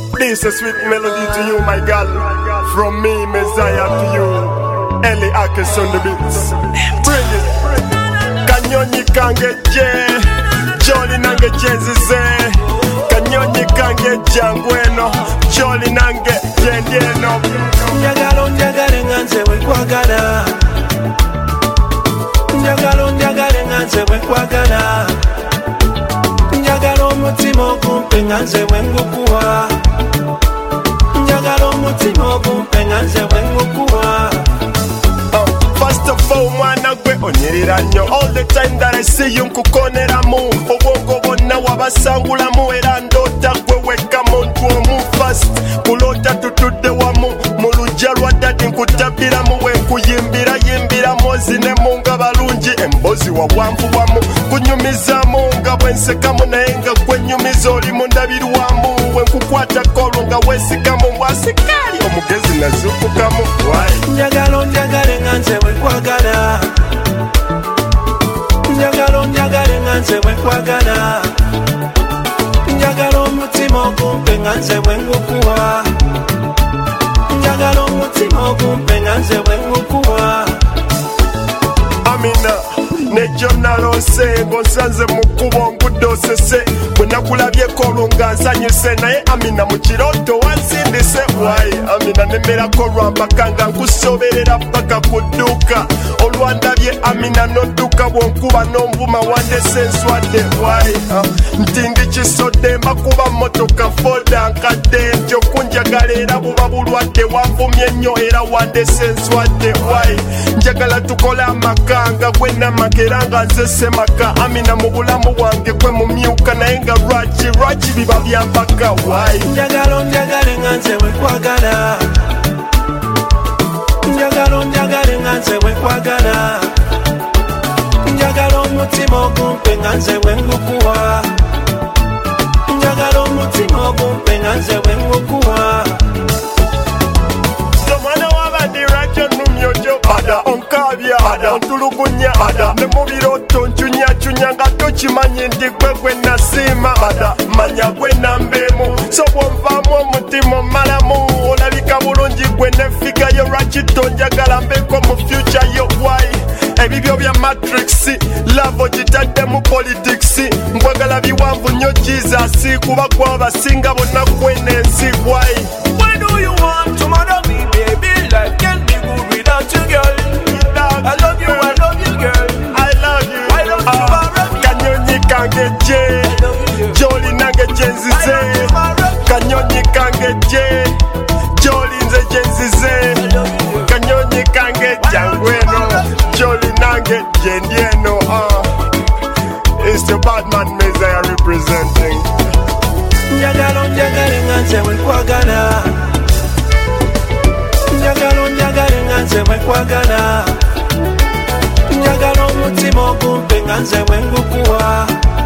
This is a sweet melody to you, my girl. From me, Messiah, to you. Ellie Akes on the beats. Bring it. Kanyonyi kange je, Jolly nange jenzize. Kanyonyi kange jangweno, Jolly nange jendieno. Njagalo njagale nganze wekwagala. Njagalo njagale nganze wekwagala. Njagala omutima ogumpe nganze wengukuwa. Njagala omutima ogumpe nganze wengukuwa. First of all, mwana gwe onyerera nnyo. All the time that I see you nkukoneramu. Obwongo bonna wabasangulamu era ndoota gwe wekka muntu omu first. Kulota tutudde wamu mu luggya lwa dadi nkutabiramu wenkuyimbira yimbiramu ozinemu nga balungi embozi wabwanvu wamu kunyumizamu nga bwensekamu naye nga gwenyumiza oli mundabirwamu wenkukwata kolo nga wesikamu mbwasikaali omugezi nazukukamu. Njagala njagale nganze wekwagala. Njagala njagale nganze wekwagala. Njagala omutima ogumpe nganze wengukuwa. Njagala omutima ogumpe nganze wengukuwa. Amina nejo nalose ngonsanze mu kkubo ngudde osese bwe nakulabyeko olwo nga nsanyuse naye Amina mu kirooto wansindise. Amina nemerako lwampaka nga nkusoberera paka ku dduuka olwandabye Amina n'odduka bwonkuba n'onvuma wandese nswadde. Nti ndi kisodde mbakuba mmotoka foda nkadde ntyo kunjagala era buba bulwadde wanvumye ennyo era wandese nswadde. Njagala tukole amaka nga gwe namaka era nga nze semaka. Amina mu bulamu bwange gwe mumyuka naye nga lwaki biba byampaka. Njagala njagale nganze wekwagala. Njagala njagale nganze wekwagala. Njagala omutima ogumpe nganze wengukuwa. Njagala omutima ogumpe nganze wengukuwa. Omwana w'abandirajo numyojo ada onkabya ada ontulugunya ada ne mu birooto ncunya nga tokimanyi nti gwe nasiima ada manya gwe nambeemu so bwonvaamu omutima omalamu olabika bulungi gwe nefigayo lwaki tonjagala mbeeko mu future yo. Ebibyo bya matrix love ogitadde mu politics nkwagala biwanvu nnyo Jesus kuba gwabasinga bonna gwenensi. When do you want to murder me, baby? Life can't be good without you, girl. I love you, girl. I love you. Why don't you marry me? Kanyonyi kange je, Jolly nange jenzize. Kanyonyi kange je, Jolly nze jenzize. Kanyonyi kange jangweno, Jolly nange jendieno. It's the Badman Messiah representing. Njagala njagale nganze wekwagala. Njagala njagale nganze wekwagala. Njagala omutima ogumpe nganze wengukuwa.